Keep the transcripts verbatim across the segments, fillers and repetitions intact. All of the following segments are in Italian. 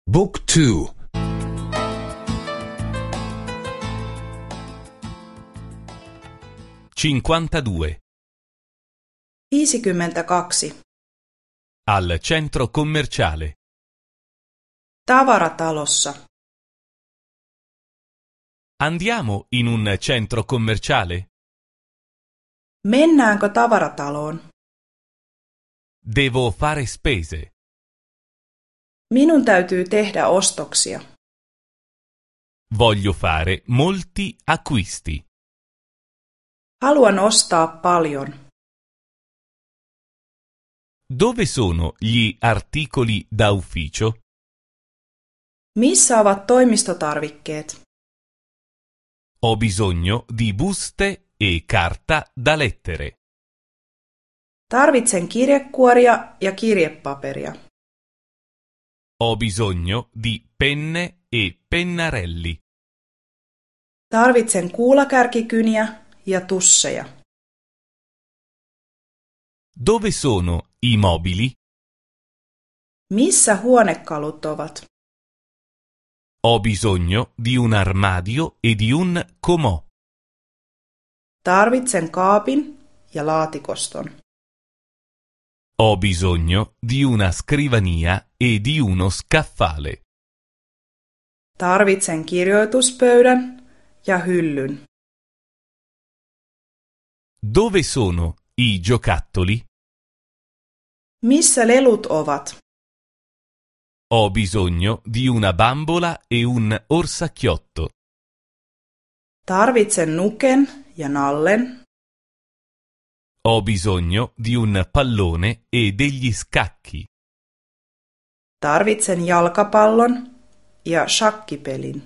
Book two. cinquantadue. viisikymmentäkaksi. Al centro commerciale. Tavaratalossa. Andiamo in un centro commerciale? Mennäänkö tavarataloon? Devo fare spese. Minun täytyy tehdä ostoksia. Voglio fare molti acquisti. Haluan ostaa paljon. Dove sono gli articoli da ufficio? Missä ovat toimistotarvikkeet? Ho bisogno di buste e carta da lettere. Tarvitsen kirjekuoria ja kirjepaperia. Ho bisogno di penne e pennarelli. Tarvitsen kuulakärkikyniä ja tusseja. Dove sono i mobili? Missä huonekalut ovat? Ho bisogno di un armadio e di un comò. Tarvitsen kaapin ja laatikoston. Ho bisogno di una scrivania e di uno scaffale. Tarvitsen kirjoituspöydän ja hyllyn. Dove sono i giocattoli? Missä lelut ovat? Ho bisogno di una bambola e un orsacchiotto. Tarvitsen nuken ja nallen. Ho bisogno di un pallone e degli scacchi. Tarvitsen jalkapallon ja shakkipelin.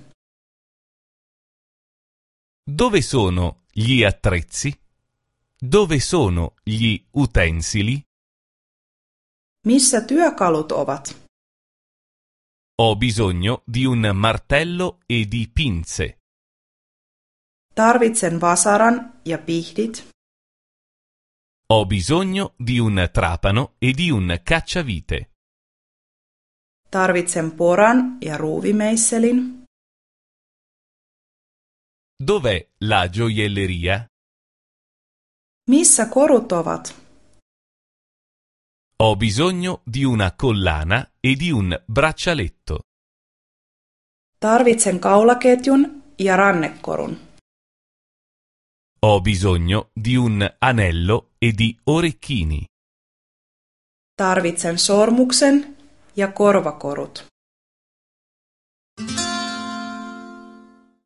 Dove sono gli attrezzi? Dove sono gli utensili? Missä työkalut ovat? Ho bisogno di un martello e di pinze. Tarvitsen vasaran ja pihdit. Ho bisogno di un trapano e di un cacciavite. Tarvitsen poran ja ruuvimeisselin. Dov'è la gioielleria? Missä korut ovat? Ho bisogno di una collana e di un braccialetto. Tarvitsen kaulaketjun ja rannekorun. Ho bisogno di un anello e di orecchini. Tarvitsen sormuksen ja korvakorut.